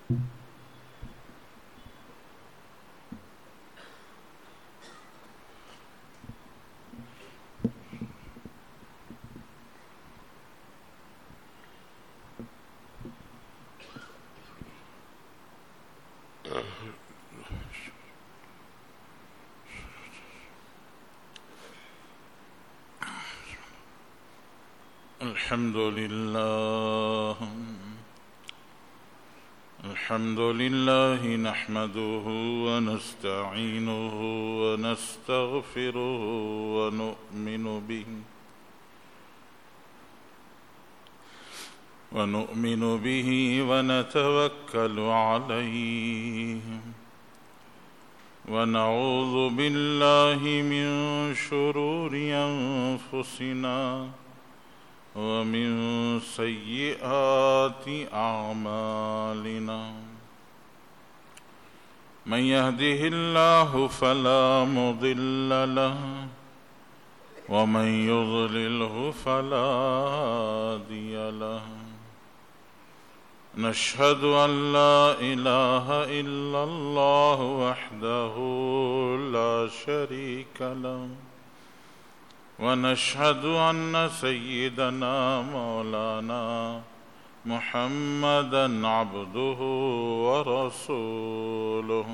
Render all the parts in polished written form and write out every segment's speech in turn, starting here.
الحمد لله نحمده ونستعينه ونستغفره ونؤمن به ونتوكل عليه ونعوذ بالله من شرور أنفسنا ومن سيئات أعمالنا من يهده الله فلا مضل له ومن يضلله فلا هادي له نشهد أن لا إله إلا الله وحده لا شريك له ونشهد أن سيدنا مولانا محمدا عبده ورسوله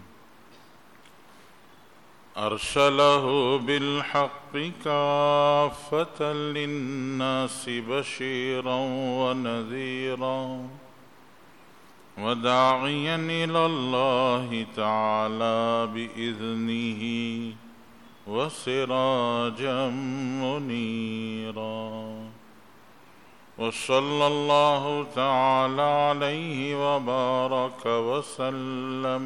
أرسله بالحق كافة للناس بشيرا ونذيرا وداعيا إلى الله تعالى بإذنه وسراجا منيرا وصلى الله تعالى عليه وبارك وسلم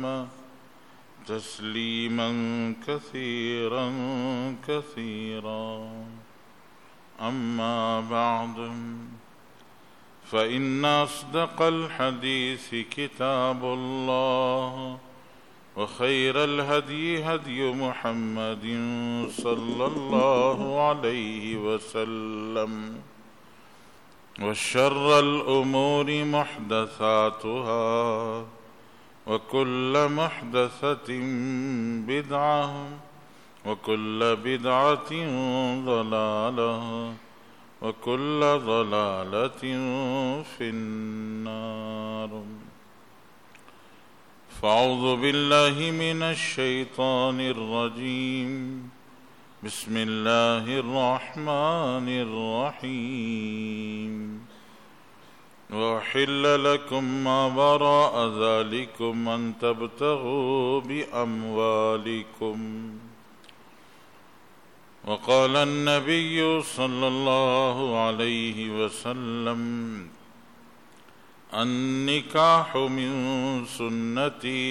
تسليما كثيرا كثيرا أما بعد فإن أصدق الحديث كتاب الله وخير الهدي هدي محمد صلى الله عليه وسلم وشر الأمور محدثاتها وكل محدثة بدعة وكل بدعة ضلالة وكل ضلالة في النار فأعوذ بالله من الشيطان الرجيم بسم الله الرحمن الرحيم وأحل لكم ما وراء ذلكم أن تبتغوا بأموالكم وقال النبي صلى الله عليه وسلم النكاح من سنتي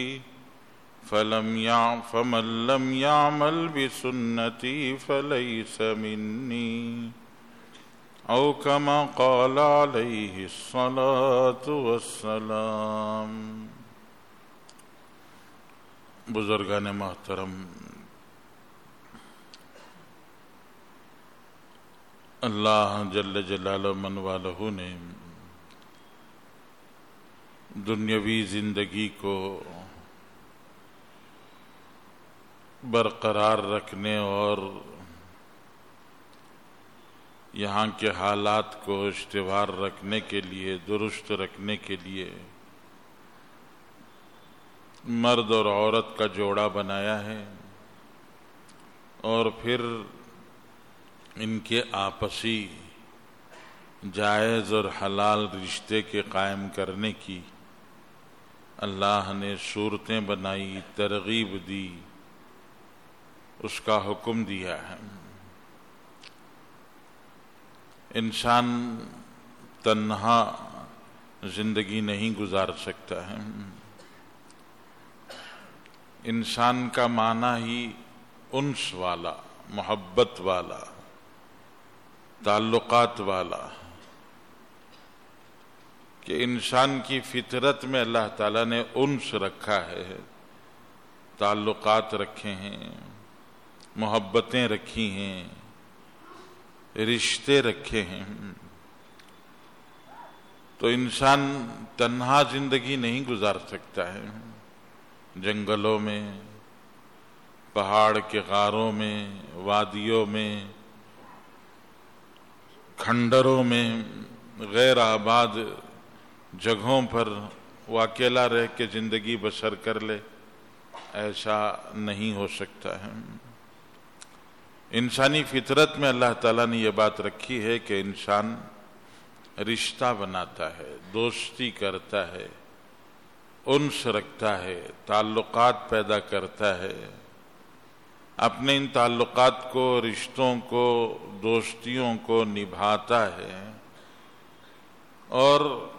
فمن لم يعمل بسنتي فليس مني أو كما قال عليه الصلاة والسلام۔ بزرگان محترم، اللہ جل جلالہ من والہ نے دنیاوی زندگی کو برقرار رکھنے اور یہاں کے حالات کو استوار رکھنے کے لیے، درست رکھنے کے لیے مرد اور عورت کا جوڑا بنایا ہے، اور پھر ان کے آپسی جائز اور حلال رشتے کے قائم کرنے کی اللہ نے صورتیں بنائی، ترغیب دی، اس کا حکم دیا ہے۔ انسان تنہا زندگی نہیں گزار سکتا ہے۔ انسان کا معنی ہی انس والا، محبت والا، تعلقات والا، کہ انسان کی فطرت میں اللہ تعالیٰ نے انس رکھا ہے، تعلقات رکھے ہیں، محبتیں رکھی ہیں، رشتے رکھے ہیں۔ تو تو انسان تنہا زندگی نہیں گزار سکتا ہے. جنگلوں میں، پہاڑ کے غاروں میں، وادیوں میں، کھنڈروں میں، غیر آباد جگہوں پر وہ اکیلا رہ کے زندگی بسر کر لے، ایسا نہیں ہو سکتا ہے. انسانی فطرت میں اللہ تعالیٰ نے یہ بات رکھی ہے کہ انسان رشتہ بناتا ہے، دوستی کرتا ہے، انس رکھتا ہے، تعلقات پیدا کرتا ہے. اپنے ان تعلقات کو، رشتوں کو، دوستیوں کو نبھاتا ہے اور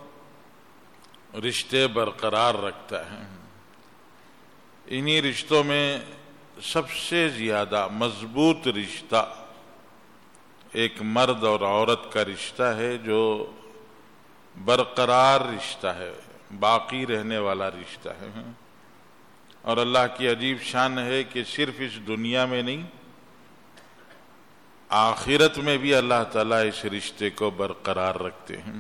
رشتے برقرار رکھتا ہے. انہی رشتوں میں سب سے زیادہ مضبوط رشتہ ایک مرد اور عورت کا رشتہ ہے، جو برقرار رشتہ ہے، باقی رہنے والا رشتہ ہے. اور اللہ کی عجیب شان ہے کہ صرف اس دنیا میں نہیں، آخرت میں بھی اللہ تعالیٰ اس رشتے کو برقرار رکھتے ہیں.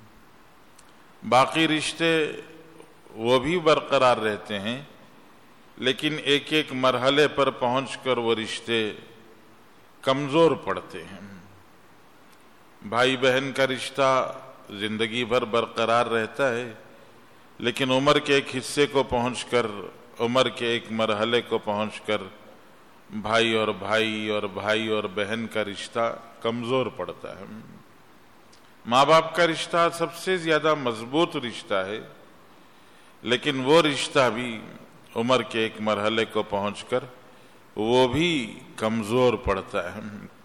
باقی رشتے وہ بھی برقرار رہتے ہیں، لیکن ایک ایک مرحلے پر پہنچ کر وہ رشتے کمزور پڑتے ہیں. بھائی بہن کا رشتہ زندگی بھر برقرار رہتا ہے، لیکن عمر کے ایک حصے کو پہنچ کر، عمر کے ایک مرحلے کو پہنچ کر بھائی اور بھائی اور بھائی اور بہن کا رشتہ کمزور پڑتا ہے. ماں باپ کا رشتہ سب سے زیادہ مضبوط رشتہ ہے، لیکن وہ رشتہ بھی عمر کے ایک مرحلے کو پہنچ کر وہ بھی کمزور پڑتا ہے.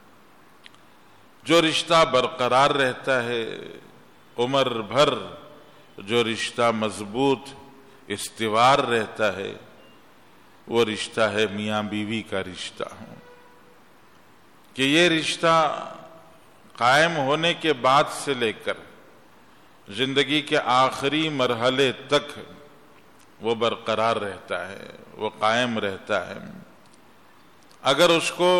جو رشتہ برقرار رہتا ہے عمر بھر، جو رشتہ مضبوط استوار رہتا ہے، وہ رشتہ ہے میاں بیوی کا رشتہ. کہ یہ رشتہ قائم ہونے کے بعد سے لے کر زندگی کے آخری مرحلے تک وہ برقرار رہتا ہے، وہ قائم رہتا ہے. اگر اس کو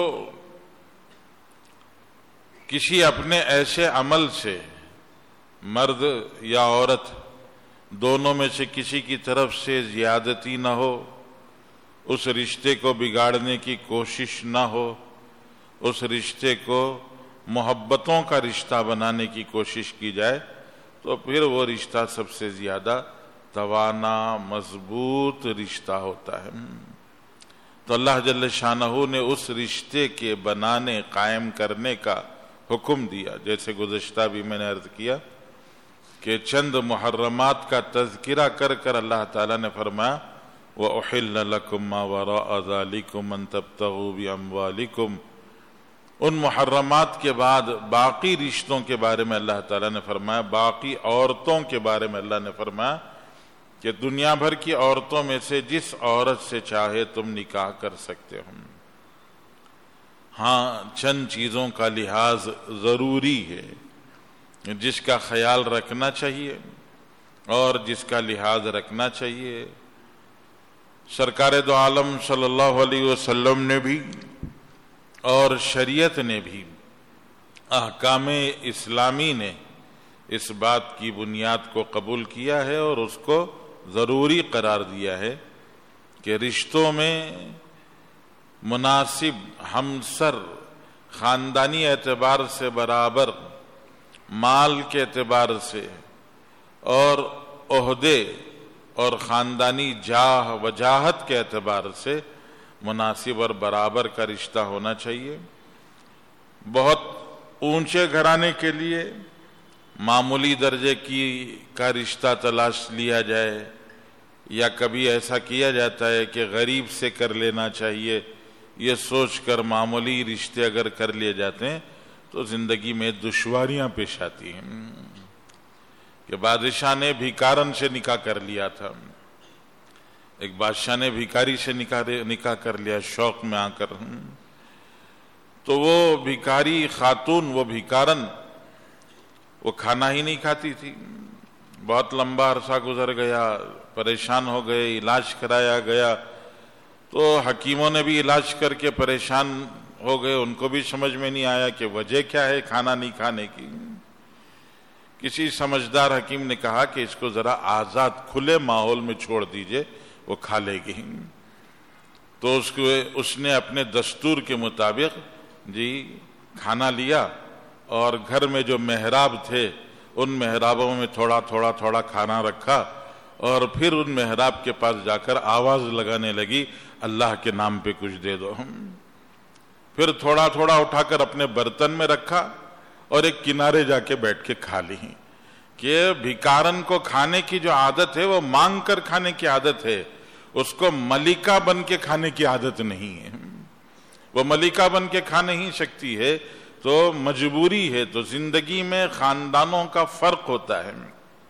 کسی اپنے ایسے عمل سے، مرد یا عورت دونوں میں سے کسی کی طرف سے زیادتی نہ ہو، اس رشتے کو بگاڑنے کی کوشش نہ ہو، اس رشتے کو محبتوں کا رشتہ بنانے کی کوشش کی جائے، تو پھر وہ رشتہ سب سے زیادہ توانا، مضبوط رشتہ ہوتا ہے. تو اللہ جل شانہ نے اس رشتے کے بنانے، قائم کرنے کا حکم دیا. جیسے گزشتہ بھی میں نے عرض کیا کہ چند محرمات کا تذکرہ کر کر اللہ تعالیٰ نے فرمایا وَأُحِلَّ لَكُمْ مَا وَرَاءَ ذَلِكُمْ أَن تَبْتَغُوا بِأَمْوَالِكُمْ. ان محرمات کے بعد باقی رشتوں کے بارے میں اللہ تعالیٰ نے فرمایا، باقی عورتوں کے بارے میں اللہ نے فرمایا کہ دنیا بھر کی عورتوں میں سے جس عورت سے چاہے تم نکاح کر سکتے ہو. ہاں، چند چیزوں کا لحاظ ضروری ہے جس کا خیال رکھنا چاہیے اور جس کا لحاظ رکھنا چاہیے. سرکار دو عالم صلی اللہ علیہ وسلم نے بھی اور شریعت نے بھی، احکام اسلامی نے اس بات کی بنیاد کو قبول کیا ہے اور اس کو ضروری قرار دیا ہے کہ رشتوں میں مناسب ہمسر، خاندانی اعتبار سے برابر، مال کے اعتبار سے اور عہدے اور خاندانی جاہ وجاہت کے اعتبار سے مناسب اور برابر کا رشتہ ہونا چاہیے. بہت اونچے گھرانے کے لیے معمولی درجے کا رشتہ تلاش لیا جائے، یا کبھی ایسا کیا جاتا ہے کہ غریب سے کر لینا چاہیے، یہ سوچ کر معمولی رشتے اگر کر لیے جاتے ہیں تو زندگی میں دشواریاں پیش آتی ہیں. کہ بادشاہ نے بھیکارن سے نکاح کر لیا تھا، ایک بادشاہ نے بھیکاری سے نکاح کر لیا شوق میں آ کر، تو وہ بھیکاری خاتون، وہ بھیکارن، وہ کھانا ہی نہیں کھاتی تھی. بہت لمبا عرصہ گزر گیا، پریشان ہو گئے، علاج کرایا گیا تو حکیموں نے بھی علاج کر کے پریشان ہو گئے. ان کو بھی سمجھ میں نہیں آیا کہ وجہ کیا ہے کھانا نہیں کھانے کی. کسی سمجھدار حکیم نے کہا کہ اس کو ذرا آزاد کھلے ماحول میں چھوڑ دیجئے، وہ کھا لے گی۔ تو اس نے اپنے دستور کے مطابق کھانا لیا، اور گھر میں جو محراب تھے ان محرابوں میں تھوڑا تھوڑا تھوڑا کھانا رکھا، اور پھر ان محراب کے پاس جا کر آواز لگانے لگی، اللہ کے نام پہ کچھ دے دو۔ پھر تھوڑا تھوڑا اٹھا کر اپنے برتن میں رکھا اور ایک کنارے جا کے بیٹھ کے کھا لی۔ کہ بھکارن کو کھانے کی جو عادت ہے وہ مانگ کر کھانے کی عادت ہے، اس کو ملکہ بن کے کھانے کی عادت نہیں ہے۔ وہ ملکہ بن کے کھا نہیں سکتی ہے، تو مجبوری ہے۔ تو زندگی میں خاندانوں کا فرق ہوتا ہے،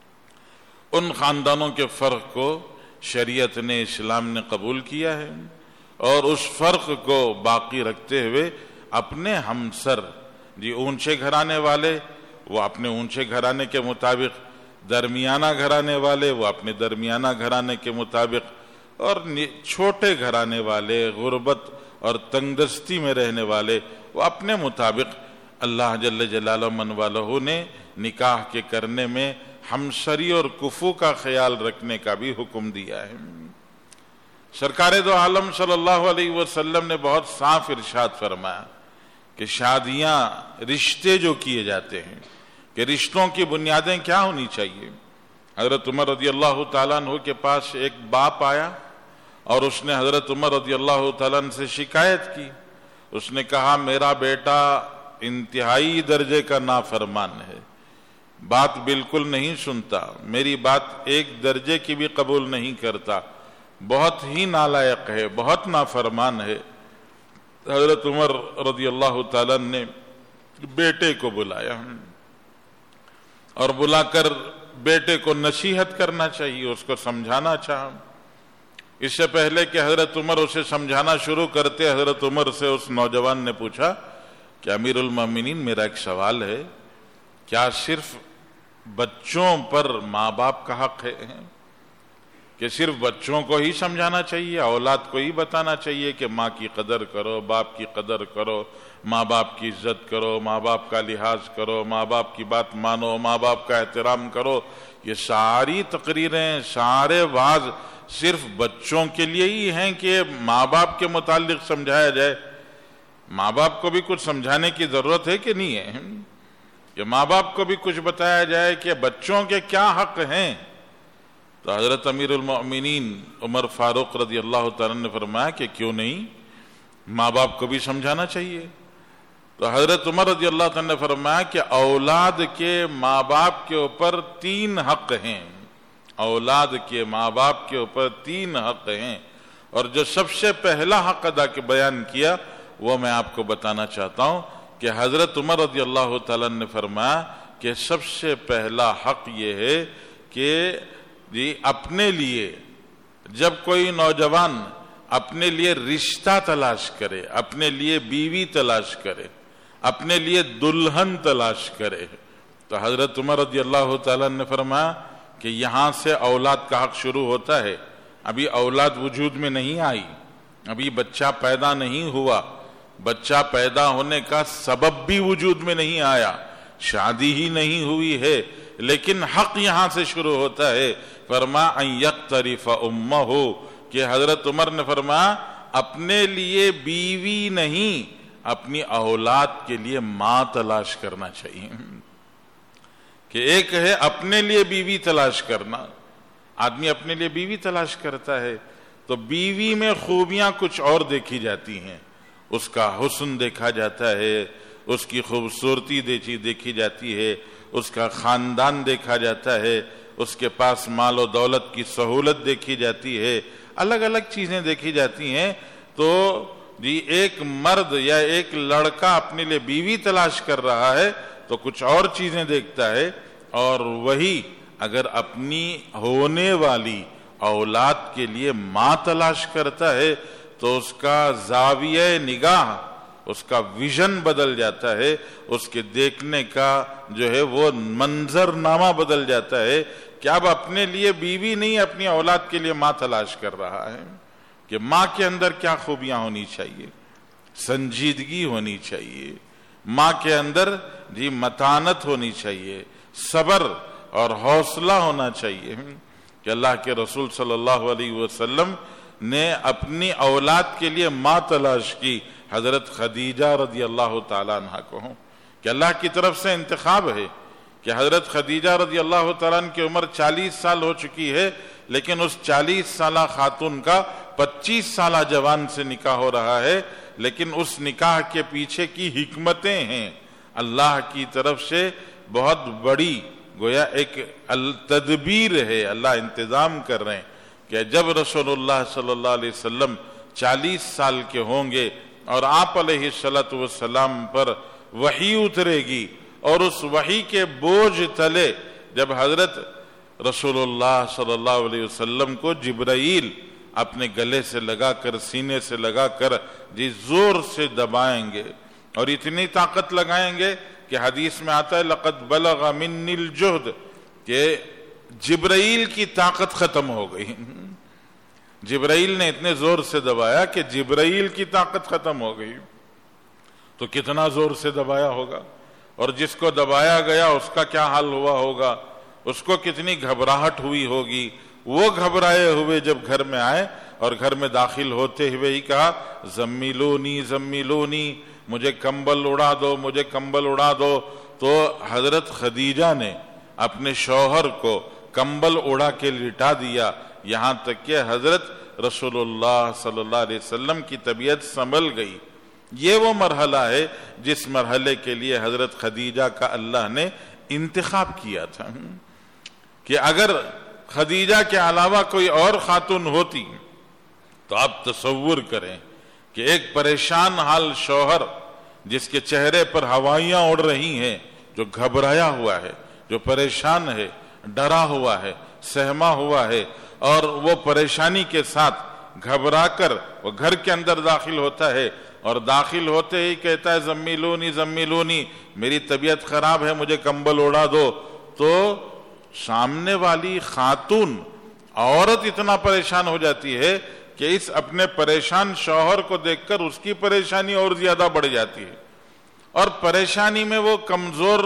ان خاندانوں کے فرق کو شریعت نے، اسلام نے قبول کیا ہے، اور اس فرق کو باقی رکھتے ہوئے اپنے ہمسر اونچے گھرانے والے وہ اپنے اونچے گھرانے کے مطابق، درمیانہ گھرانے والے وہ اپنے درمیانہ گھرانے کے مطابق، اور چھوٹے گھرانے والے، غربت اور تنگ دستی میں رہنے والے وہ اپنے مطابق۔ اللہ جل جلالہ من والہ نے نکاح کے کرنے میں ہمسری اور کفو کا خیال رکھنے کا بھی حکم دیا ہے۔ سرکار دو عالم صلی اللہ علیہ وسلم نے بہت صاف ارشاد فرمایا کہ شادیاں، رشتے جو کیے جاتے ہیں، کہ رشتوں کی بنیادیں کیا ہونی چاہیے۔ حضرت عمر رضی اللہ تعالیٰ عنہ کے پاس ایک باپ آیا اور اس نے حضرت عمر رضی اللہ تعالیٰ عنہ سے شکایت کی۔ اس نے کہا، میرا بیٹا انتہائی درجے کا نافرمان ہے، بات بالکل نہیں سنتا، میری بات ایک درجے کی بھی قبول نہیں کرتا، بہت ہی نالائق ہے، بہت نافرمان ہے۔ حضرت عمر رضی اللہ تعالیٰ نے بیٹے کو بلایا، اور بلا کر بیٹے کو نصیحت کرنا چاہیے، اس کو سمجھانا چاہا۔ اس سے پہلے کہ حضرت عمر اسے سمجھانا شروع کرتے، حضرت عمر سے اس نوجوان نے پوچھا کہ امیر المومنین، میرا ایک سوال ہے، کیا صرف بچوں پر ماں باپ کا حق ہے کہ صرف بچوں کو ہی سمجھانا چاہیے، اولاد کو ہی بتانا چاہیے کہ ماں کی قدر کرو، باپ کی قدر کرو، ماں باپ کی عزت کرو، ماں باپ کا لحاظ کرو، ماں باپ کی بات مانو، ماں باپ کا احترام کرو؟ یہ ساری تقریریں، سارے وعظ صرف بچوں کے لیے ہی ہیں کہ ماں باپ کے متعلق سمجھایا جائے؟ ماں باپ کو بھی کچھ سمجھانے کی ضرورت ہے کہ نہیں ہے؟ کہ ماں باپ کو بھی کچھ بتایا جائے کہ بچوں کے کیا حق ہیں؟ تو حضرت امیر المؤمنین عمر فاروق رضی اللہ تعالیٰ نے فرمایا کہ کیوں نہیں، ماں باپ کو بھی سمجھانا چاہیے۔ تو حضرت عمر رضی اللہ تعالیٰ نے فرمایا کہ اولاد کے ماں باپ کے اوپر 3 حق ہیں، اولاد کے ماں باپ کے اوپر 3 حق ہیں، اور جو سب سے پہلا حق ادا کے بیان کیا وہ میں آپ کو بتانا چاہتا ہوں کہ حضرت عمر رضی اللہ تعالیٰ نے فرمایا کہ سب سے پہلا حق یہ ہے کہ اپنے لیے، جب کوئی نوجوان اپنے لیے رشتہ تلاش کرے، اپنے لیے بیوی تلاش کرے، اپنے لیے دلہن تلاش کرے، تو حضرت عمر رضی اللہ تعالیٰ نے فرمایا کہ یہاں سے اولاد کا حق شروع ہوتا ہے۔ ابھی اولاد وجود میں نہیں آئی، ابھی بچہ پیدا نہیں ہوا، بچہ پیدا ہونے کا سبب بھی وجود میں نہیں آیا، شادی ہی نہیں ہوئی ہے، لیکن حق یہاں سے شروع ہوتا ہے۔ فرما ان یقترف امہ، کہ حضرت عمر نے فرمایا اپنے لیے بیوی نہیں، اپنی اولاد کے لیے ماں تلاش کرنا چاہیے۔ کہ ایک ہے اپنے لیے بیوی تلاش کرنا، آدمی اپنے لیے بیوی تلاش کرتا ہے تو بیوی میں خوبیاں کچھ اور دیکھی جاتی ہیں، اس کا حسن دیکھا جاتا ہے، اس کی خوبصورتی دیکھی جاتی ہے، اس کا خاندان دیکھا جاتا ہے، اس کے پاس مال و دولت کی سہولت دیکھی جاتی ہے، الگ الگ چیزیں دیکھی جاتی ہیں۔ تو ایک مرد یا ایک لڑکا اپنے لیے بیوی تلاش کر رہا ہے تو کچھ اور چیزیں دیکھتا ہے، اور وہی اگر اپنی ہونے والی اولاد کے لیے ماں تلاش کرتا ہے تو اس کا زاویہ نگاہ، اس کا ویژن بدل جاتا ہے، اس کے دیکھنے کا جو ہے وہ منظر نامہ بدل جاتا ہے کہ اب اپنے لیے بیوی نہیں، اپنی اولاد کے لیے ماں تلاش کر رہا ہے۔ کہ ماں کے اندر کیا خوبیاں ہونی چاہیے؟ سنجیدگی ہونی چاہیے، ماں کے اندر متانت ہونی چاہیے، صبر اور حوصلہ ہونا چاہیے کہ اللہ کے رسول صلی اللہ علیہ وسلم نے اپنی اولاد کے لیے ماں تلاش کی حضرت خدیجہ رضی اللہ تعالیٰ عنہ کو، کہ اللہ کی طرف سے انتخاب ہے کہ حضرت خدیجہ رضی اللہ تعالیٰ عنہ کی عمر 40 سال ہو چکی ہے، لیکن اس 40 سالہ خاتون کا 25 سالہ جوان سے نکاح ہو رہا ہے، لیکن اس نکاح کے پیچھے کی حکمتیں ہیں، اللہ کی طرف سے بہت بڑی گویا ایک تدبیر ہے، اللہ انتظام کر رہے ہیں کہ جب رسول اللہ صلی اللہ علیہ وسلم 40 سال کے ہوں گے اور آپ علیہ السلام پر وحی اترے گی، اور اس وحی کے بوجھ تلے جب حضرت رسول اللہ صلی اللہ علیہ وسلم کو جبرائیل اپنے گلے سے لگا کر سینے سے لگا کر زور سے دبائیں گے اور اتنی طاقت لگائیں گے کہ حدیث میں آتا ہے لقد بلغ منی الجہد، کہ جبرائیل کی طاقت ختم ہو گئی، جبرائیل نے اتنے زور سے دبایا کہ جبرائیل کی طاقت ختم ہو گئی، تو کتنا زور سے دبایا ہوگا، اور جس کو دبایا گیا اس کا کیا حال ہوا ہوگا، اس کو کتنی گھبراہٹ ہوئی ہوگی۔ وہ گھبرائے ہوئے جب گھر میں آئے اور گھر میں داخل ہوتے ہوئے ہی کہا زمیلونی زمیلونی، مجھے کمبل اڑا دو، مجھے کمبل اڑا دو، تو حضرت خدیجہ نے اپنے شوہر کو کمبل اڑا کے لٹا دیا، یہاں تک کہ حضرت رسول اللہ صلی اللہ علیہ وسلم کی طبیعت سنبھل گئی۔ یہ وہ مرحلہ ہے جس مرحلے کے لیے حضرت خدیجہ کا اللہ نے انتخاب کیا تھا، کہ اگر خدیجہ کے علاوہ کوئی اور خاتون ہوتی تو آپ تصور کریں کہ ایک پریشان حال شوہر جس کے چہرے پر ہوائیاں اڑ رہی ہیں، جو گھبرایا ہوا ہے، جو پریشان ہے، ڈرا ہوا ہے، سہما ہوا ہے، اور وہ پریشانی کے ساتھ گھبرا کر وہ گھر کے اندر داخل ہوتا ہے، اور داخل ہوتے ہی کہتا ہے زمیلونی زمیلونی، میری طبیعت خراب ہے، مجھے کمبل اڑا دو، تو سامنے والی خاتون عورت اتنا پریشان ہو جاتی ہے کہ اس اپنے پریشان شوہر کو دیکھ کر اس کی پریشانی اور زیادہ بڑھ جاتی ہے، اور پریشانی میں وہ کمزور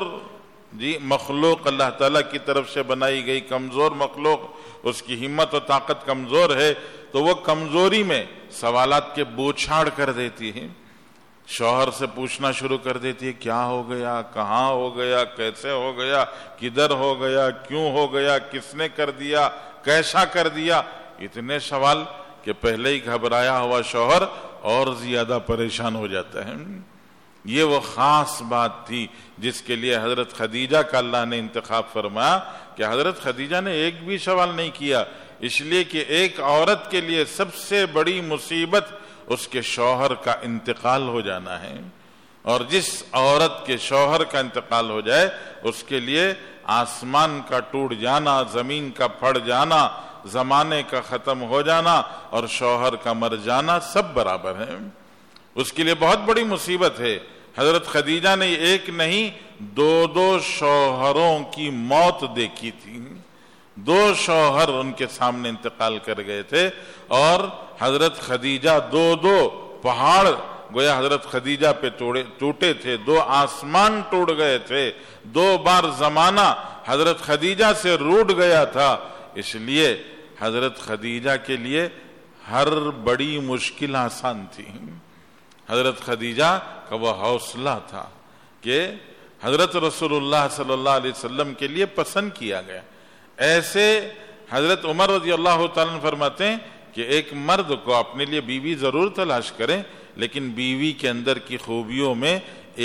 مخلوق اللہ تعالیٰ کی طرف سے بنائی گئی کمزور مخلوق، اس کی ہمت و طاقت کمزور ہے، تو وہ کمزوری میں سوالات کے بوچھاڑ کر دیتی ہے، شوہر سے پوچھنا شروع کر دیتی ہے کیا ہو گیا، کہاں ہو گیا، کیسے ہو گیا، کدھر ہو گیا، کیوں ہو گیا، کس نے کر دیا، کیسا کر دیا، اتنے سوال کہ پہلے ہی گھبرایا ہوا شوہر اور زیادہ پریشان ہو جاتا ہے۔ یہ وہ خاص بات تھی جس کے لیے حضرت خدیجہ کا اللہ نے انتخاب فرمایا، کہ حضرت خدیجہ نے ایک بھی سوال نہیں کیا، اس لیے کہ ایک عورت کے لیے سب سے بڑی مصیبت اس کے شوہر کا انتقال ہو جانا ہے، اور جس عورت کے شوہر کا انتقال ہو جائے اس کے لیے آسمان کا ٹوٹ جانا، زمین کا پھٹ جانا، زمانے کا ختم ہو جانا اور شوہر کا مر جانا سب برابر ہے، اس کے لیے بہت بڑی مصیبت ہے۔ حضرت خدیجہ نے ایک نہیں دو شوہروں کی موت دیکھی تھی، 2 شوہر ان کے سامنے انتقال کر گئے تھے، اور حضرت خدیجہ 2 پہاڑ گویا حضرت خدیجہ پہ ٹوٹے تھے، 2 آسمان ٹوٹ گئے تھے، 2 بار زمانہ حضرت خدیجہ سے روٹ گیا تھا، اس لیے حضرت خدیجہ کے لیے ہر بڑی مشکل آسان تھی۔ حضرت خدیجہ کا وہ حوصلہ تھا کہ حضرت رسول اللہ صلی اللہ علیہ وسلم کے لیے پسند کیا گیا۔ ایسے حضرت عمر رضی اللہ تعالیٰ فرماتے ہیں کہ ایک مرد کو اپنے لیے بیوی ضرور تلاش کریں، لیکن بیوی کے اندر کی خوبیوں میں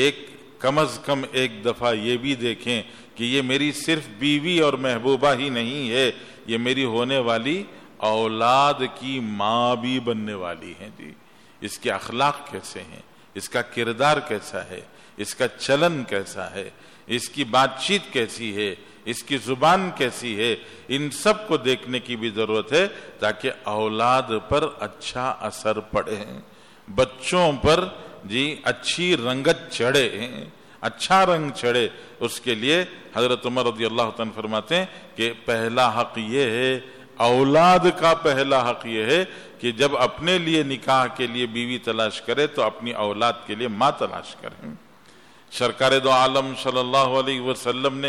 کم از کم ایک دفعہ یہ بھی دیکھیں کہ یہ میری صرف بیوی اور محبوبہ ہی نہیں ہے، یہ میری ہونے والی اولاد کی ماں بھی بننے والی ہے۔ جی اس کے اخلاق کیسے ہیں، اس کا کردار کیسا ہے، اس کا چلن کیسا ہے، اس کی بات چیت کیسی ہے، اس کی زبان کیسی ہے، ان سب کو دیکھنے کی بھی ضرورت ہے تاکہ اولاد پر اچھا اثر پڑے، بچوں پر اچھی رنگت چڑھے، اچھا رنگ چڑھے۔ اس کے لیے حضرت عمر رضی اللہ عنہ فرماتے ہیں کہ پہلا حق یہ ہے، اولاد کا پہلا حق یہ ہے کہ جب اپنے لیے نکاح کے لیے بیوی تلاش کرے تو اپنی اولاد کے لیے ماں تلاش کرے۔ سرکار دو عالم صلی اللہ علیہ وسلم نے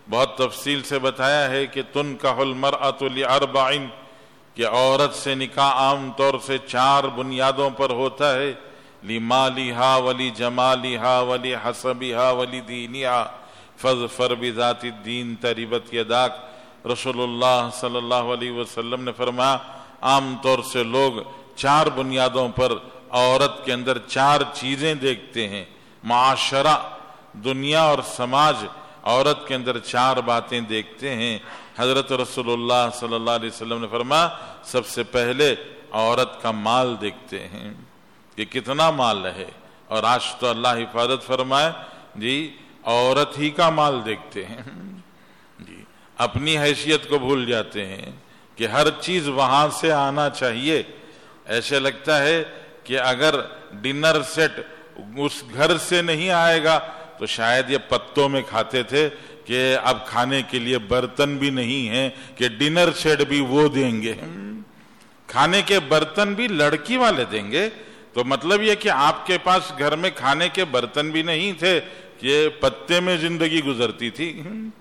بہت تفصیل سے بتایا ہے کہ تنکح المرأۃ لاربع، کہ عورت سے نکاح عام طور سے 4 بنیادوں پر ہوتا ہے، لمالہا ولجمالہا ولحسبہا ولدینہا فاظفر بذات الدین تربت یداک۔ رسول اللہ صلی اللہ علیہ وسلم نے فرمایا عام طور سے لوگ 4 بنیادوں پر عورت کے اندر 4 چیزیں دیکھتے ہیں، معاشرہ، دنیا اور سماج، عورت کے اندر 4 باتیں دیکھتے ہیں۔ حضرت رسول اللہ صلی اللہ علیہ وسلم نے فرمایا سب سے پہلے عورت کا مال دیکھتے ہیں کہ کتنا مال ہے، اور آج تو اللہ حفاظت فرمائے جی عورت ہی کا مال دیکھتے ہیں جی، اپنی حیثیت کو بھول جاتے ہیں کہ ہر چیز وہاں سے آنا چاہیے۔ ایسے لگتا ہے کہ اگر ڈنر سیٹ اس گھر سے نہیں آئے گا تو شاید یہ پتوں میں کھاتے تھے کہ اب کھانے کے لیے برتن بھی نہیں ہیں کہ ڈنر سیٹ بھی وہ دیں گے، کھانے کے برتن بھی لڑکی والے دیں گے۔ تو مطلب یہ کہ آپ کے پاس گھر میں کھانے کے برتن بھی نہیں تھے کہ پتے میں زندگی گزرتی تھی۔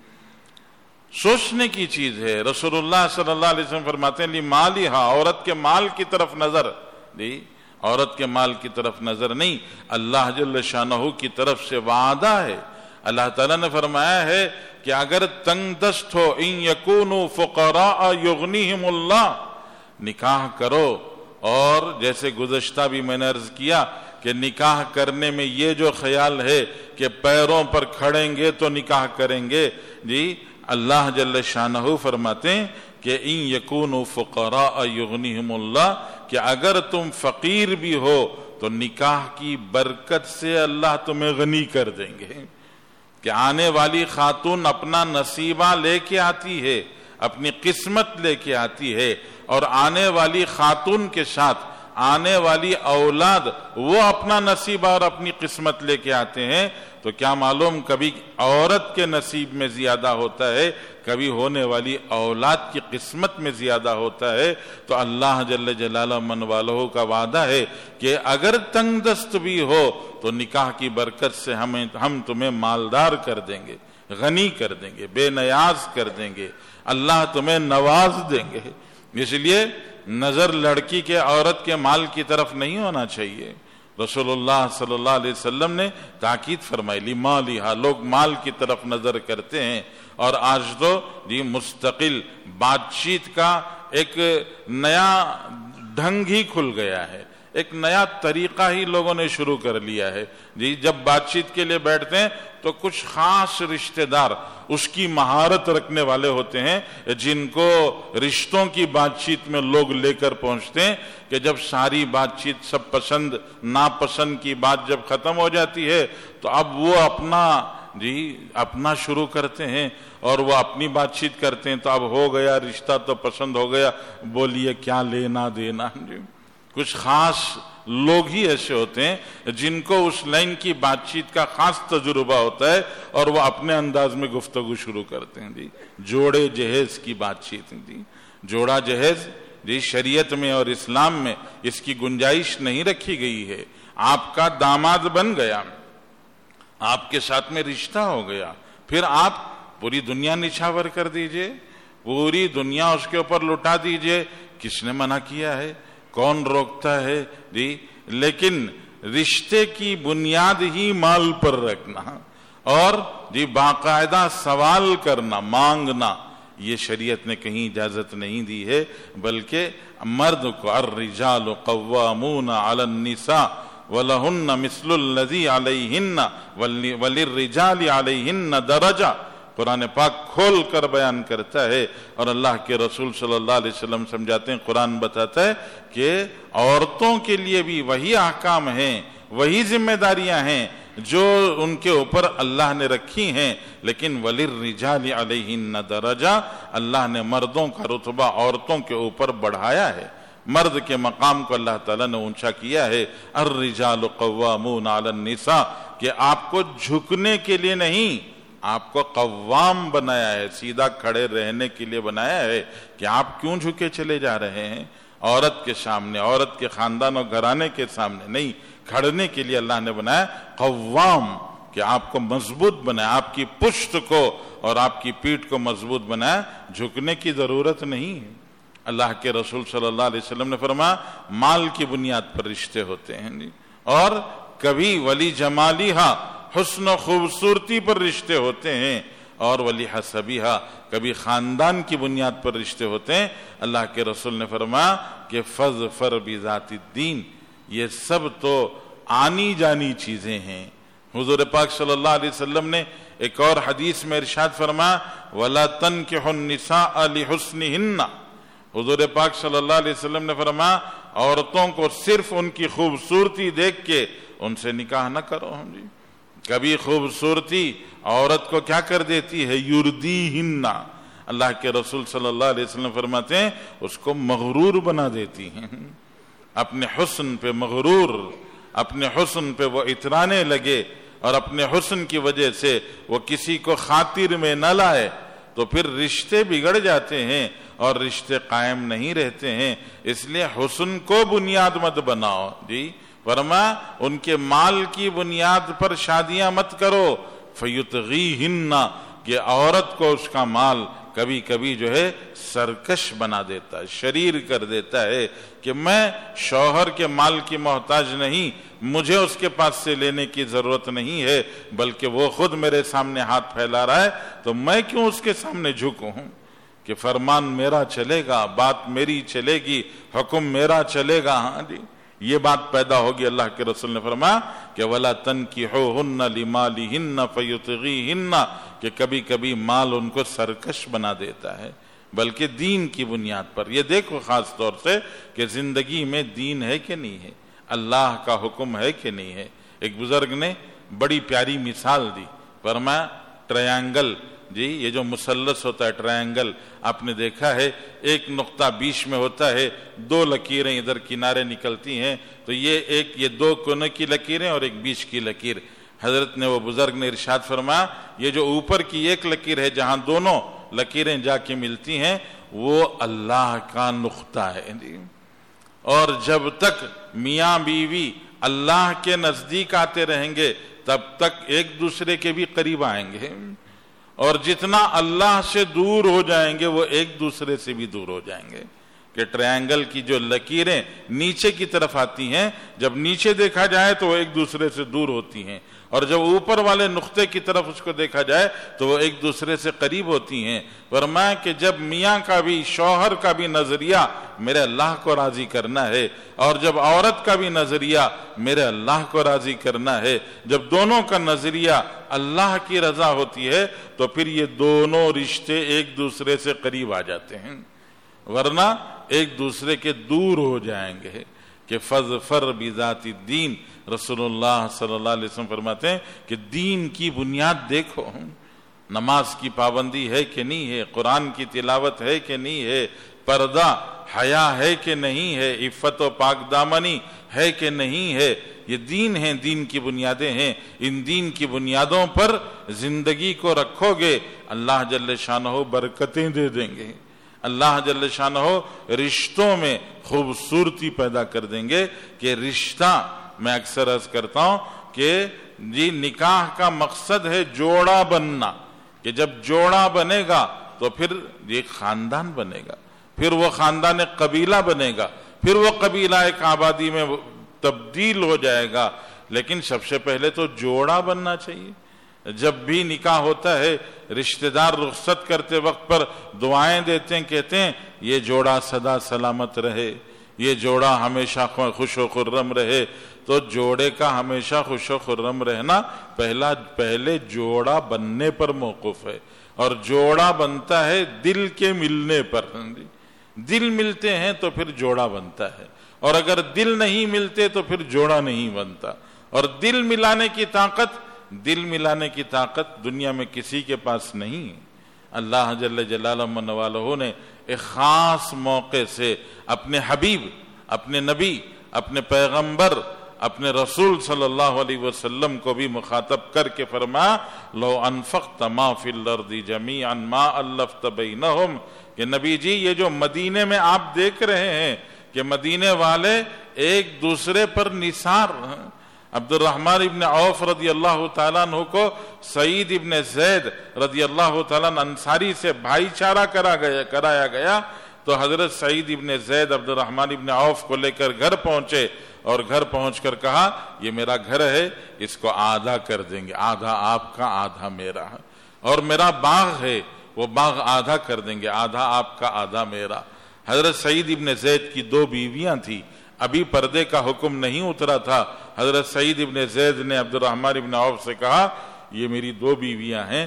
سوچنے کی چیز ہے۔ رسول اللہ صلی اللہ علیہ وسلم فرماتے ہیں لمالہا، عورت کے مال کی طرف نظر دی، عورت کے مال کی طرف نظر نہیں، اللہ جل شانہ کی طرف سے وعدہ ہے۔ اللہ تعالیٰ نے فرمایا ہے کہ اگر تنگ دست ہو ان یکونوا فقراء یغنیہم اللہ، نکاح کرو۔ اور جیسے گزشتہ بھی میں نے عرض کیا کہ نکاح کرنے میں یہ جو خیال ہے کہ پیروں پر کھڑیں گے تو نکاح کریں گے، جی اللہ جل شانہ فرماتے ہیں کہ ان یکونوا فقراء یغنیہم اللہ، کہ اگر تم فقیر بھی ہو تو نکاح کی برکت سے اللہ تمہیں غنی کر دیں گے۔ کہ آنے والی خاتون اپنا نصیبہ لے کے آتی ہے، اپنی قسمت لے کے آتی ہے، اور آنے والی خاتون کے ساتھ آنے والی اولاد وہ اپنا نصیبہ اور اپنی قسمت لے کے آتے ہیں۔ تو کیا معلوم کبھی عورت کے نصیب میں زیادہ ہوتا ہے، کبھی ہونے والی اولاد کی قسمت میں زیادہ ہوتا ہے۔ تو اللہ جل جلالہ من والہ کا وعدہ ہے کہ اگر تنگ دست بھی ہو تو نکاح کی برکت سے ہم تمہیں مالدار کر دیں گے، غنی کر دیں گے، بے نیاز کر دیں گے، اللہ تمہیں نواز دیں گے۔ اس لیے نظر لڑکی کے عورت کے مال کی طرف نہیں ہونا چاہیے۔ رسول اللہ صلی اللہ علیہ وسلم نے تاکید فرمائی لمالہا، لوگ مال کی طرف نظر کرتے ہیں۔ اور آج تو جی مستقل بات چیت کا ایک نیا ڈھنگ ہی کھل گیا ہے، ایک نیا طریقہ ہی لوگوں نے شروع کر لیا ہے جی۔ جب بات چیت کے لیے بیٹھتے ہیں تو کچھ خاص رشتہ دار اس کی مہارت رکھنے والے ہوتے ہیں جن کو رشتوں کی بات چیت میں لوگ لے کر پہنچتے ہیں، کہ جب ساری بات چیت سب پسند ناپسند کی بات جب ختم ہو جاتی ہے تو اب وہ اپنا شروع کرتے ہیں اور وہ اپنی بات چیت کرتے ہیں۔ تو اب ہو گیا رشتہ تو پسند ہو گیا، بولیے کیا لینا دینا جی۔ کچھ خاص لوگ ہی ایسے ہوتے ہیں جن کو اس لائن کی بات چیت کا خاص تجربہ ہوتا ہے اور وہ اپنے انداز میں گفتگو شروع کرتے ہیں جی۔ جوڑے جہیز کی بات چیت جی، جوڑا جہیز جی شریعت میں اور اسلام میں اس کی گنجائش نہیں رکھی گئی ہے۔ آپ کا داماد بن گیا، آپ کے ساتھ میں رشتہ ہو گیا، پھر آپ پوری دنیا نچھاور کر دیجئے، پوری دنیا اس کے اوپر لٹا دیجئے، کس نے منع کیا ہے؟ کون روکتا ہے جی؟ لیکن رشتے کی بنیاد ہی مال پر رکھنا اور جی باقاعدہ سوال کرنا، مانگنا، یہ شریعت نے کہیں اجازت نہیں دی ہے، بلکہ مرد کو الرجال قوامون علی النساء وَلَهُنَّ مِثْلُ الَّذِي عَلَيْهِنَّ وَلِلرِّجَالِ عَلَيْهِنَّ دَرَجَةٌ۔ قرآن پاک کھول کر بیان کرتا ہے اور اللہ کے رسول صلی اللہ علیہ وسلم سمجھاتے ہیں، قرآن بتاتا ہے کہ عورتوں کے لیے بھی وہی احکام ہیں، وہی ذمہ داریاں ہیں جو ان کے اوپر اللہ نے رکھی ہیں، لیکن وَلِلرِّجَالِ عَلَيْهِنَّ دَرَجَةٌ، اللہ نے مردوں کا رتبہ عورتوں کے اوپر بڑھایا ہے، مرد کے مقام کو اللہ تعالیٰ نے اونچا کیا ہے۔ الرجال قوامون علی النساء، کہ آپ کو جھکنے کے لیے نہیں، آپ کو قوام بنایا ہے، سیدھا کھڑے رہنے کے لیے بنایا ہے کہ آپ کیوں جھکے چلے جا رہے ہیں عورت کے سامنے، عورت کے خاندان اور گھرانے کے سامنے نہیں، کھڑنے کے لیے اللہ نے بنایا۔ قوام کہ آپ کو مضبوط بنائے، آپ کی پشت کو اور آپ کی پیٹھ کو مضبوط بنائے، جھکنے کی ضرورت نہیں ہے۔ اللہ کے رسول صلی اللہ علیہ وسلم نے فرمایا مال کی بنیاد پر رشتے ہوتے ہیں جی، اور کبھی ولی جمالیہا حسن و خوبصورتی پر رشتے ہوتے ہیں، اور ولی حسبیہا کبھی خاندان کی بنیاد پر رشتے ہوتے ہیں۔ اللہ کے رسول نے فرمایا کہ فظفر بذات الدین، یہ سب تو آنی جانی چیزیں ہیں۔ حضور پاک صلی اللہ علیہ وسلم نے ایک اور حدیث میں ارشاد فرمایا وَلَا تَنْكِحُ النِّسَاءَ لِحُسْنِهِنَّ، حضور پاک صلی اللہ علیہ وسلم نے فرمایا عورتوں کو صرف ان کی خوبصورتی دیکھ کے ان سے نکاح نہ کرو۔ جی کبھی خوبصورتی عورت کو کیا کر دیتی ہے؟ یردیہن، اللہ کے رسول صلی اللہ علیہ وسلم فرماتے ہیں اس کو مغرور بنا دیتی ہیں، اپنے حسن پہ مغرور، اپنے حسن پہ وہ اترانے لگے اور اپنے حسن کی وجہ سے وہ کسی کو خاطر میں نہ لائے تو پھر رشتے بگڑ جاتے ہیں اور رشتے قائم نہیں رہتے ہیں۔ اس لیے حسن کو بنیاد مت بناؤ جی، فرمایا ان کے مال کی بنیاد پر شادیاں مت کرو، فیتغیہن، کہ عورت کو اس کا مال کبھی کبھی جو ہے سرکش بنا دیتا ہے، شریر کر دیتا ہے کہ میں شوہر کے مال کی محتاج نہیں، مجھے اس کے پاس سے لینے کی ضرورت نہیں ہے، بلکہ وہ خود میرے سامنے ہاتھ پھیلا رہا ہے تو میں کیوں اس کے سامنے جھکوں کہ فرمان میرا چلے گا، بات میری چلے گی، حکم میرا چلے گا۔ ہاں جی یہ بات پیدا ہوگی۔ اللہ کے رسول نے فرمایا کہ وَلَا تَنْكِحُوهُنَّ لِمَالِهِنَّ فَيُطْغِيهِنَّ، کہ کبھی کبھی مال ان کو سرکش بنا دیتا ہے، بلکہ دین کی بنیاد پر۔ یہ دیکھو خاص طور سے کہ زندگی میں دین ہے کہ نہیں ہے، اللہ کا حکم ہے کہ نہیں ہے۔ ایک بزرگ نے بڑی پیاری مثال دی، فرمایا ٹرائنگل جی، یہ جو مثلث ہوتا ہے ٹرائنگل، آپ نے دیکھا ہے ایک نقطہ بیچ میں ہوتا ہے، دو لکیریں ادھر کنارے نکلتی ہیں، تو یہ دو کونے کی لکیریں اور ایک بیچ کی لکیر۔ حضرت نے وہ بزرگ نے ارشاد فرمایا یہ جو اوپر کی ایک لکیر ہے جہاں دونوں لکیریں جا کے ملتی ہیں وہ اللہ کا نقطہ ہے جی، اور جب تک میاں بیوی اللہ کے نزدیک آتے رہیں گے تب تک ایک دوسرے کے بھی قریب آئیں گے، اور جتنا اللہ سے دور ہو جائیں گے وہ ایک دوسرے سے بھی دور ہو جائیں گے۔ کہ ٹرائنگل کی جو لکیریں نیچے کی طرف آتی ہیں، جب نیچے دیکھا جائے تو وہ ایک دوسرے سے دور ہوتی ہیں، اور جب اوپر والے نقطے کی طرف اس کو دیکھا جائے تو وہ ایک دوسرے سے قریب ہوتی ہیں۔ فرمایا کہ جب میاں کا بھی شوہر کا بھی نظریہ میرے اللہ کو راضی کرنا ہے، اور جب عورت کا بھی نظریہ میرے اللہ کو راضی کرنا ہے، جب دونوں کا نظریہ اللہ کی رضا ہوتی ہے تو پھر یہ دونوں رشتے ایک دوسرے سے قریب آ جاتے ہیں، ورنہ ایک دوسرے کے دور ہو جائیں گے۔ کہ فظفر بذات الدین، رسول اللہ صلی اللہ علیہ وسلم فرماتے ہیں کہ دین کی بنیاد دیکھو، نماز کی پابندی ہے کہ نہیں ہے، قرآن کی تلاوت ہے کہ نہیں ہے، پردہ حیا ہے کہ نہیں ہے، عفت و پاک دامنی ہے کہ نہیں ہے۔ یہ دین ہیں، دین کی بنیادیں ہیں، ان دین کی بنیادوں پر زندگی کو رکھو گے، اللہ جل شانہ برکتیں دے دیں گے، اللہ جل شانہ رشتوں میں خوبصورتی پیدا کر دیں گے۔ کہ رشتہ میں اکثر عرض کرتا ہوں کہ جی نکاح کا مقصد ہے جوڑا بننا، کہ جب جوڑا بنے گا تو پھر یہ خاندان بنے گا، پھر وہ خاندان قبیلہ بنے گا، پھر وہ قبیلہ ایک آبادی میں تبدیل ہو جائے گا، لیکن سب سے پہلے تو جوڑا بننا چاہیے۔ جب بھی نکاح ہوتا ہے رشتہ دار رخصت کرتے وقت پر دعائیں دیتے ہیں، کہتے ہیں یہ جوڑا سدا سلامت رہے، یہ جوڑا ہمیشہ خوش و خرم رہے۔ تو جوڑے کا ہمیشہ خوش و خرم رہنا پہلے جوڑا بننے پر موقف ہے، اور جوڑا بنتا ہے دل کے ملنے پر۔ دل ملتے ہیں تو پھر جوڑا بنتا ہے، اور اگر دل نہیں ملتے تو پھر جوڑا نہیں بنتا۔ اور دل ملانے کی طاقت دنیا میں کسی کے پاس نہیں ہے۔ اللہ جل جلالہ من والہ نے ایک خاص موقع سے اپنے حبیب، اپنے نبی، اپنے پیغمبر، اپنے رسول صلی اللہ علیہ وسلم کو بھی مخاطب کر کے فرمایا لو انفقت ما فی الارض جمیعا ما الفت بینہم، کہ نبی جی یہ جو مدینے میں آپ دیکھ رہے ہیں کہ مدینے والے ایک دوسرے پر نثار، عبد الرحمن ابن عوف رضی اللہ تعالیٰ عنہ کو سعید ابن زید رضی اللہ تعالیٰ عنہ انصاری سے بھائی چارہ کرایا گیا تو حضرت سعید ابن زید عبد الرحمن ابن عوف کو لے کر گھر پہنچے اور گھر پہنچ کر کہا یہ میرا گھر ہے، اس کو آدھا کر دیں گے، آدھا آپ کا آدھا میرا، اور میرا باغ ہے وہ باغ آدھا کر دیں گے، آدھا آپ کا آدھا میرا۔ حضرت سعید ابن زید کی 2 بیویاں تھیں، ابھی پردے کا حکم نہیں اترا تھا۔ حضرت سعید ابن زید نے عبد الرحمن ابن عوف سے کہا یہ میری 2 بیویاں ہیں،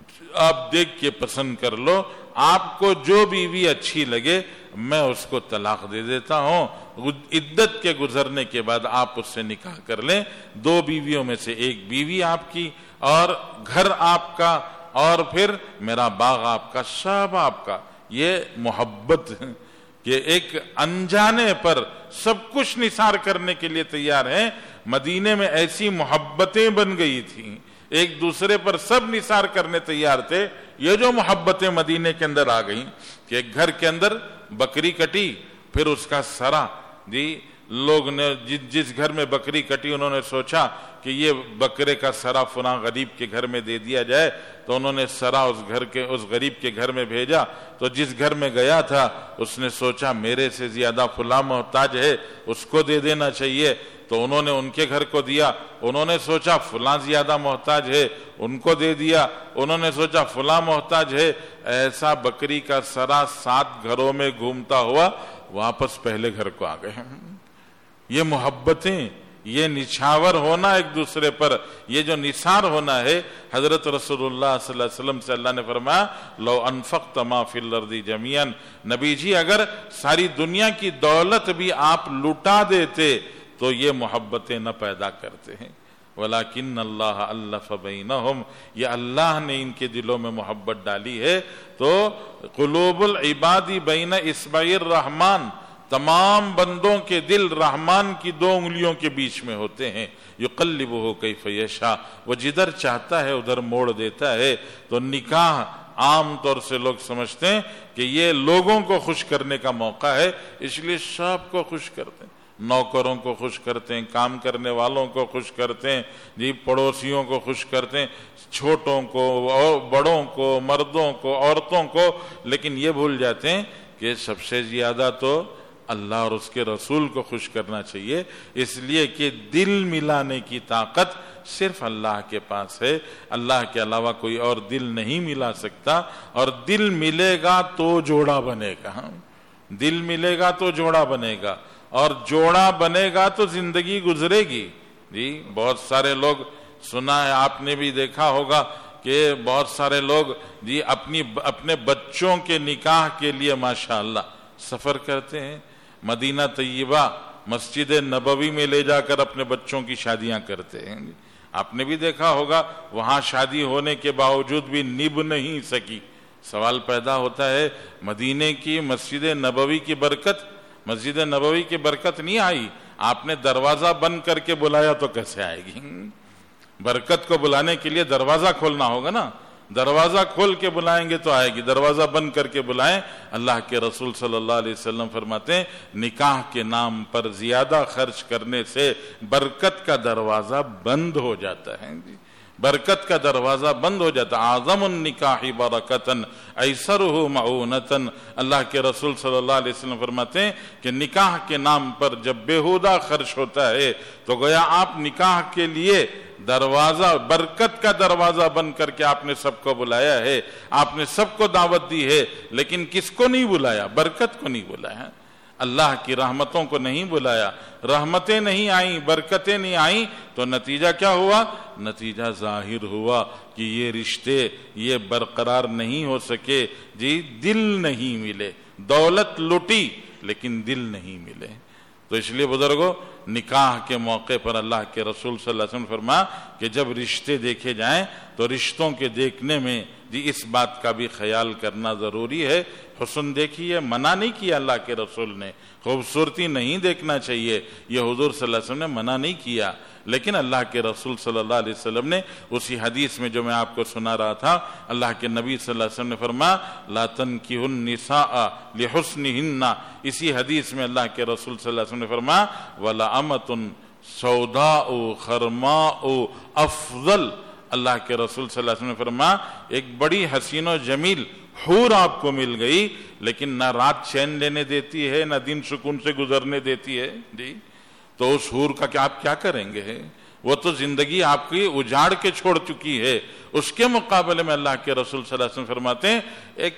آپ دیکھ کے پسند کر لو، آپ کو جو بیوی اچھی لگے میں اس کو طلاق دے دیتا ہوں، عدت کے گزرنے کے بعد آپ اس سے نکاح کر لیں، 2 بیویوں میں سے 1 بیوی آپ کی اور گھر آپ کا اور پھر میرا باغ آپ کا، سب آپ کا۔ یہ محبت کہ ایک انجانے پر سب کچھ نثار کرنے کے لیے تیار ہیں۔ مدینے میں ایسی محبتیں بن گئی تھیں، ایک دوسرے پر سب نثار کرنے تیار تھے۔ یہ جو محبتیں مدینے کے اندر آ گئیں کہ ایک گھر کے اندر بکری کٹی، پھر اس کا سرا، لوگ نے جس گھر میں بکری کٹی انہوں نے سوچا کہ یہ بکرے کا سرا فلاں غریب کے گھر میں دے دیا جائے، تو انہوں نے سرا اس غریب کے گھر میں بھیجا، تو جس گھر میں گیا تھا اس نے سوچا میرے سے زیادہ فلاں محتاج ہے، اس کو دے دینا چاہیے، تو انہوں نے ان کے گھر کو دیا۔ انہوں نے سوچا فلاں زیادہ محتاج ہے، ان کو دے دیا۔ انہوں نے سوچا فلاں محتاج ہے، ایسا بکری کا سرا 7 گھروں میں گھومتا ہوا واپس پہلے گھر کو آ گئے۔ یہ محبتیں، یہ نچھاور ہونا ایک دوسرے پر، یہ جو نثار ہونا ہے، حضرت رسول اللہ صلی اللہ علیہ وسلم سے اللہ نے فرمایا لو انفقت ما فی الارض جميعا، نبی جی اگر ساری دنیا کی دولت بھی آپ لٹا دیتے تو یہ محبتیں نہ پیدا کرتے ہیں، ولیکن اللہ الف بینہم، یہ اللہ نے ان کے دلوں میں محبت ڈالی ہے۔ تو قلوب العباد بین اصبع الرحمن، تمام بندوں کے دل رحمان کی 2 انگلیوں کے بیچ میں ہوتے ہیں، یقلبہ کیف یشاء، وہ جدھر چاہتا ہے ادھر موڑ دیتا ہے۔ تو نکاح عام طور سے لوگ سمجھتے ہیں کہ یہ لوگوں کو خوش کرنے کا موقع ہے، اس لیے سب کو خوش کرتے ہیں، نوکروں کو خوش کرتے ہیں، کام کرنے والوں کو خوش کرتے ہیں، پڑوسیوں کو خوش کرتے ہیں، چھوٹوں کو اور بڑوں کو، مردوں کو، عورتوں کو، لیکن یہ بھول جاتے ہیں کہ سب سے زیادہ تو اللہ اور اس کے رسول کو خوش کرنا چاہیے، اس لیے کہ دل ملانے کی طاقت صرف اللہ کے پاس ہے، اللہ کے علاوہ کوئی اور دل نہیں ملا سکتا، اور دل ملے گا تو جوڑا بنے گا، دل ملے گا تو جوڑا بنے گا، اور جوڑا بنے گا تو زندگی گزرے گی۔ بہت سارے لوگ، سنا ہے آپ نے بھی دیکھا ہوگا کہ بہت سارے لوگ اپنے بچوں کے نکاح کے لیے ماشاءاللہ سفر کرتے ہیں، مدینہ طیبہ مسجد نبوی میں لے جا کر اپنے بچوں کی شادیاں کرتے ہیں۔ آپ نے بھی دیکھا ہوگا وہاں شادی ہونے کے باوجود بھی نبھ نہیں سکی۔ سوال پیدا ہوتا ہے مدینے کی مسجد نبوی کی برکت، مسجد نبوی کی برکت نہیں آئی، آپ نے دروازہ بند کر کے بلایا تو کیسے آئے گی؟ برکت کو بلانے کے لیے دروازہ کھولنا ہوگا نا، دروازہ کھول کے بلائیں گے تو آئے گی، دروازہ بند کر کے بلائیں۔ اللہ کے رسول صلی اللہ علیہ وسلم فرماتے ہیں نکاح کے نام پر زیادہ خرچ کرنے سے برکت کا دروازہ بند ہو جاتا ہے، برکت کا دروازہ بند ہو جاتا ہے۔ اعظم النکاح برکتن ایسرہ معونتن، اللہ کے رسول صلی اللہ علیہ وسلم فرماتے ہیں کہ نکاح کے نام پر جب بےہودہ خرچ ہوتا ہے تو گویا آپ نکاح کے لیے دروازہ، برکت کا دروازہ بند کر کے آپ نے سب کو بلایا ہے، آپ نے سب کو دعوت دی ہے، لیکن کس کو نہیں بلایا؟ برکت کو نہیں بلایا، اللہ کی رحمتوں کو نہیں بلایا، رحمتیں نہیں آئیں، برکتیں نہیں آئیں، تو نتیجہ کیا ہوا؟ نتیجہ ظاہر ہوا کہ یہ رشتے یہ برقرار نہیں ہو سکے، دل نہیں ملے، دولت لٹی لیکن دل نہیں ملے۔ تو اس لیے بزرگوں، نکاح کے موقع پر اللہ کے رسول صلی اللہ علیہ وسلم فرمایا کہ جب رشتے دیکھے جائیں تو رشتوں کے دیکھنے میں اس بات کا بھی خیال کرنا ضروری ہے۔ حسن دیکھیے، منع نہیں کیا اللہ کے رسول نے، خوبصورتی نہیں دیکھنا چاہیے، یہ حضور صلی اللہ علیہ وسلم نے منع نہیں کیا، لیکن اللہ کے رسول صلی اللہ علیہ وسلم نے اسی حدیث میں جو میں آپ کو سنا رہا تھا، اللہ کے نبی صلی اللہ علیہ وسلم نے فرمایا لا تنکحوا النساء لحسنہن، اسی حدیث میں اللہ کے رسول صلی اللہ علیہ وسلم نے فرمایا ولا امۃ سوداء خرماء افضل. اللہ کے رسول صلی اللہ علیہ وسلم نے فرمایا ایک بڑی حسین و جمیل حور آپ کو مل گئی، لیکن نہ رات چین لینے دیتی ہے، نہ دن سکون سے گزرنے دیتی ہے. جی تو اس حور کا کیا آپ کیا کریں گے؟ وہ تو زندگی آپ کی اجاڑ کے چھوڑ چکی ہے. اس کے مقابلے میں اللہ کے رسول صلی اللہ علیہ وسلم فرماتے ہیں ایک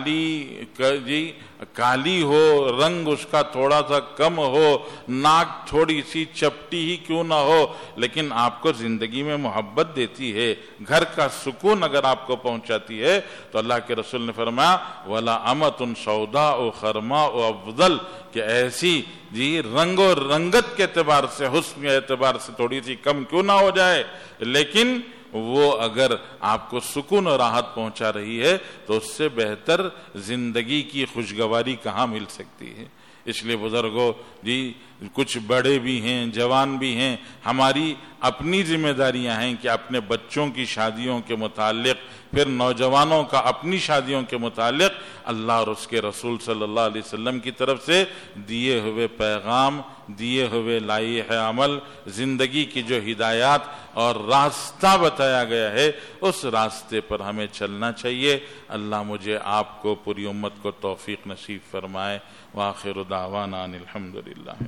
کالی ہو، رنگ اس کا تھوڑا سا کم ہو، ناک تھوڑی سی چپٹی ہی کیوں نہ ہو، لیکن آپ کو زندگی میں محبت دیتی ہے، گھر کا سکون اگر آپ کو پہنچاتی ہے، تو اللہ کے رسول نے فرمایا وَلَا أَمَةٌ سَوْدَاءُ خَرْمَاءُ أَفْضَلُ، کہ ایسی رنگ و رنگت کے اعتبار سے، حسن کے اعتبار سے تھوڑی سی کم کیوں نہ ہو جائے، لیکن وہ اگر آپ کو سکون و راحت پہنچا رہی ہے تو اس سے بہتر زندگی کی خوشگواری کہاں مل سکتی ہے. اس لیے بزرگوں کچھ بڑے بھی ہیں، جوان بھی ہیں، ہماری اپنی ذمہ داریاں ہیں کہ اپنے بچوں کی شادیوں کے متعلق، پھر نوجوانوں کا اپنی شادیوں کے متعلق اللہ اور اس کے رسول صلی اللہ علیہ وسلم کی طرف سے دیے ہوئے پیغام، دیے ہوئے لائحہ عمل، زندگی کی جو ہدایات اور راستہ بتایا گیا ہے اس راستے پر ہمیں چلنا چاہیے. اللہ مجھے آپ کو پوری امت کو توفیق نصیب فرمائے. وآخر دعوانا الحمدللہ.